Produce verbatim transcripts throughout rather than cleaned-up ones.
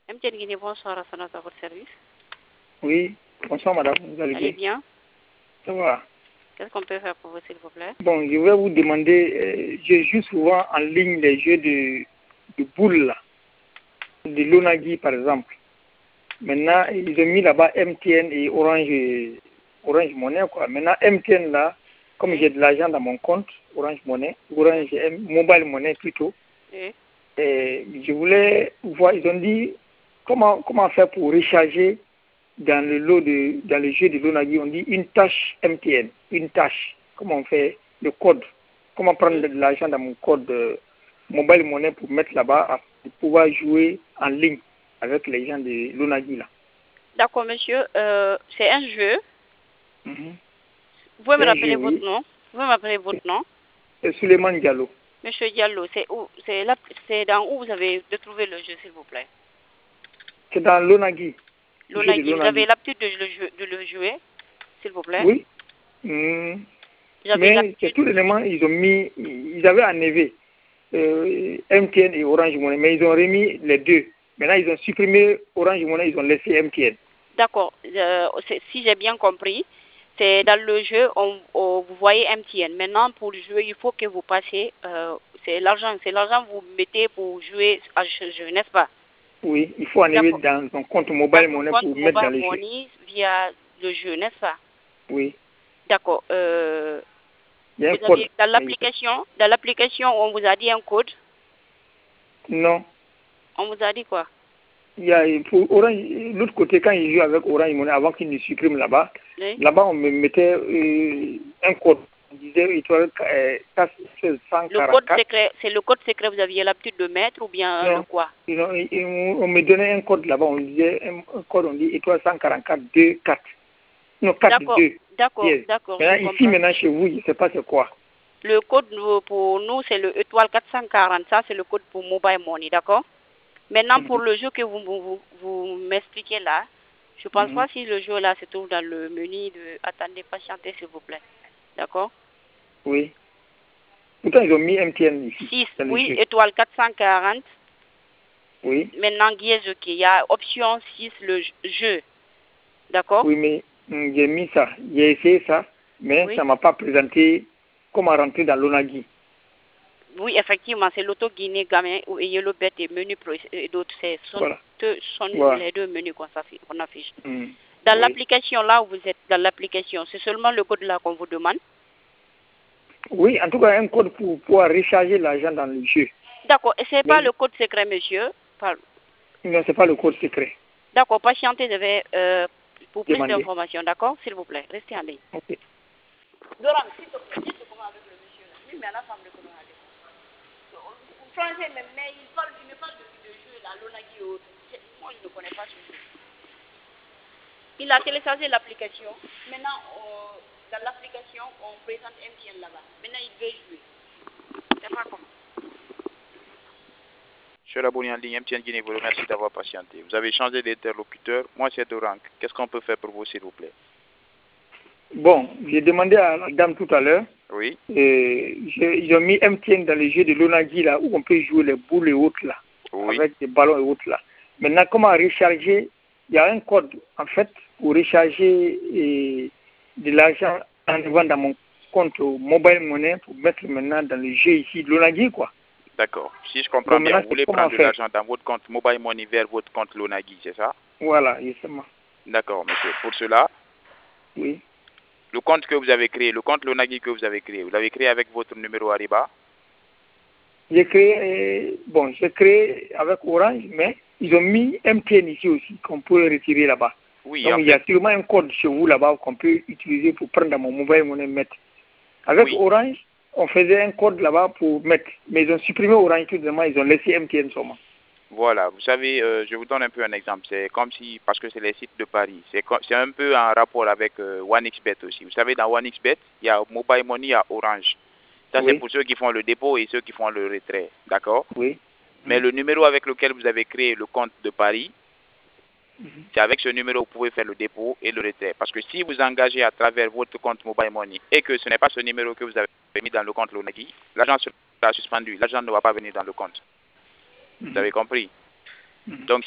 M T N Guinée, bonsoir, à votre service. Oui, bonsoir madame, vous allez Allez bien? bien. Ça va. Qu'est-ce qu'on peut faire pour vous, s'il vous plaît? Bon, je vais vous demander, euh, je joue souvent en ligne les jeux de, de boules, là, de l'Onagi par exemple. Maintenant, ils ont mis là-bas M T N et Orange, Orange Money, quoi. Maintenant, M T N là, comme Oui. j'ai de l'argent dans mon compte, Orange Money, Orange M- Mobile Money plutôt, Oui. et je voulais voir, ils ont dit comment, comment faire pour recharger dans le lot de, dans le jeu de l'Onagi, on dit une tâche M T N, une tâche. Comment on fait le code? Comment prendre de l'argent dans mon code euh, Mobile Money pour mettre là-bas, pour pouvoir jouer en ligne avec les gens de l'Onagi là. D'accord, monsieur. Euh, c'est un jeu. Mhm. Vous pouvez me C'est un rappeler jeu, votre oui. nom? Vous pouvez m'appeler votre nom? C'est Suleiman Diallo. Monsieur Diallo, c'est où? C'est là, c'est dans où vous avez trouvé le jeu, s'il vous plaît? C'est dans l'Onagi. Le jeu de L'Onagi. Vous avez l'Onagi. l'habitude de, le jou- de le jouer, s'il vous plaît? Oui. Mhm. Vous avez Mais c'est l'habitude? tout l'élément, ils ont mis, ils avaient enlevé euh, M T N et Orange Money, mais ils ont remis les deux. Maintenant, ils ont supprimé Orange Money, ils ont laissé M T N. D'accord. Euh, c'est- si j'ai bien compris, c'est dans le jeu, on, on- vous voyez M T N. Maintenant, pour le jeu, il faut que vous passiez, euh, c'est l'argent, c'est l'argent que vous mettez pour jouer à ce jeu, n'est-ce pas? Oui, il faut enlever D'accord. dans son compte Dans Mobile son Money compte pour mettre dans Mobile les jeux. Money via le jeu, n'est-ce pas? Oui, D'accord. Euh, il y a un vous code. avez, dans Mais il faut- l'application, dans l'application, on vous a dit un code. Non, On vous a dit quoi? il y a pour Orange, l'autre côté, quand ils jouent avec Orange Money, avant qu'ils ne suppriment là-bas, Oui. là-bas, on me mettait euh, un code. On disait étoile euh, Le code cent quarante-quatre. secret, c'est le code secret que vous aviez l'habitude de mettre ou bien le Non, quoi? ils ont- ils- ils- on me donnait un code là-bas, on disait un, un code, on dit étoile cent quarante-quatre, deux, quatre. Non, quatre, D'accord, deux. d'accord, Yes. d'accord, je Maintenant, ici, comprends. maintenant, chez vous, je ne sais pas c'est quoi. Le code nous, pour nous, c'est le étoile quatre cent quarante. Ça, c'est le code pour Mobile Money, d'accord? Maintenant, pour Mhm. le jeu que vous, vous, vous, vous m'expliquez là, je pense Mhm. pas si le jeu là se trouve dans le menu de... Attendez, patientez, s'il vous plaît. D'accord? Oui. Pourtant, ils ont mis M T N ici, six, dans le oui, jeu. étoile quatre cent quarante. Oui. Maintenant, Guiez, ok. Il y a option six, le jeu. D'accord? Oui, mais hum, j'ai mis ça. J'ai essayé ça, mais Oui. ça ne m'a pas présenté comment rentrer dans l'Onagi. Oui, effectivement, c'est l'auto Guinée Gamin ou Yellow Bet et menu pro et d'autres. C'est sont, Voilà. deux- sont Voilà. les deux menus qu'on s'affiche- qu'on affiche. Hum. Dans Oui. l'application, là où vous êtes, dans l'application, c'est seulement le code là qu'on vous demande. Oui, en tout cas, un code pour pouvoir recharger l'argent dans le jeu. D'accord. Et c'est pas Mais le code secret, monsieur. Par- non, ce n'est pas le code secret. D'accord. Patientez, je vais, euh, pour plus Demandez. d'informations, d'accord? S'il vous plaît, restez en ligne. Ok. Doram, s'il te plaît, dis comment avec le monsieur là. Oui, mais à la femme de comment aller. Vous français, mais, mais il parle, il me parle de, de jeu là, l'Onagi et autres. C'est- Moi, je ne connais pas ce jeu. Il a téléchargé l'application. Maintenant, euh, dans l'application, on présente M T N là-bas. Maintenant, il veut jouer. C'est pas comment. Monsieur l'abonné en ligne M T N Guinée vous remercie d'avoir patienté. Vous avez changé d'interlocuteur. Moi, c'est Dorank. Qu'est-ce qu'on peut faire pour vous, s'il vous plaît? Bon, j'ai demandé à la dame tout à l'heure. Oui. Et j'ai- ils ont mis M T N dans les jeux de l'Onagi là, où on peut jouer les boules et autres là, Oui. avec des ballons et autres là. Maintenant, comment recharger? Il y a un code, en fait, pour recharger et, de l'argent en arrivant dans mon compte Mobile Money pour mettre maintenant dans le jeu ici de l'Onagi, quoi. D'accord. Si je comprends Donc bien, maintenant, vous c'est voulez comment prendre de faire? l'argent dans votre compte Mobile Money vers votre compte Lonagi, c'est ça? Voilà, justement. D'accord, monsieur. Pour cela, Oui. le compte que vous avez créé, le compte Lonagi que vous avez créé, vous l'avez créé avec votre numéro Ariba? J'ai créé, euh, bon, j'ai créé avec Orange, mais ils ont mis M T N ici aussi, qu'on peut retirer là-bas. Oui, Donc, en il y a fait. sûrement un code chez vous là-bas qu'on peut utiliser pour prendre dans mon mobile money mettre. Avec Oui. Orange, on faisait un code là-bas pour mettre. Mais ils ont supprimé Orange tout simplement, ils ont laissé M T N seulement. Voilà, vous savez, euh, je vous donne un peu un exemple. C'est comme si, parce que c'est les sites de Paris, c'est co- c'est un peu en rapport avec euh, OneXBet aussi. Vous savez, dans OneXBet, il y a Mobile Money, il y a Orange. Ça, c'est Oui, pour ceux qui font le dépôt et ceux qui font le retrait. D'accord? oui. Mais Mhm. le numéro avec lequel vous avez créé le compte de Paris, c'est avec ce numéro que vous pouvez faire le dépôt et le retrait. Parce que si vous engagez à travers votre compte Mobile Money et que ce n'est pas ce numéro que vous avez mis dans le compte Lonagi, l'argent sera suspendu. L'argent ne va pas venir dans le compte. Vous Mhm. avez compris? Mhm. Donc, si vous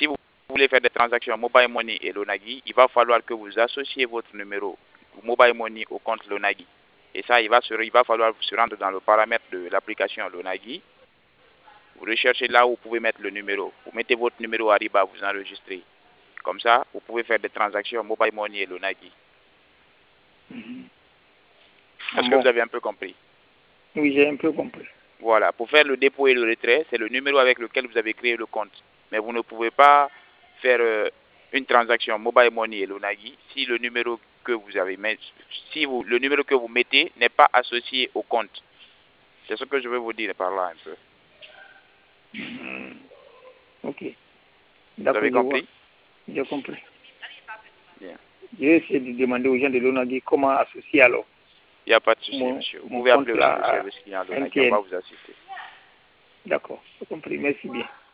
voulez faire des transactions Mobile Money et Lonagi, il va falloir que vous associez votre numéro Mobile Money au compte Lonagi. Et ça, il va, se, il va falloir se rendre dans le paramètre de l'application Lonagi. Vous recherchez là où vous pouvez mettre le numéro. Vous mettez votre numéro Ariba, vous enregistrez. Comme ça, vous pouvez faire des transactions Mobile Money et Lonagi. Mhm. Est-ce Ah que bon. vous avez un peu compris? Oui, j'ai un peu compris. Voilà. Pour faire le dépôt et le retrait, c'est le numéro avec lequel vous avez créé le compte. Mais vous ne pouvez pas faire euh, une transaction Mobile Money et Lonagi si le numéro que vous avez mis, si vous, le numéro que vous mettez n'est pas associé au compte. C'est ce que je veux vous dire par là un peu. Mhm. Ok. Vous D'accord, avez je vois. compris? J'ai compris. Bien. Je vais essayer de demander aux gens de Lonagi comment associer alors Il n'y a pas de souci, mon, monsieur. Vous mon pouvez compte appeler aussi là le à service client Lonagi, on M T N. va vous assister. D'accord, j'ai compris. Merci bien.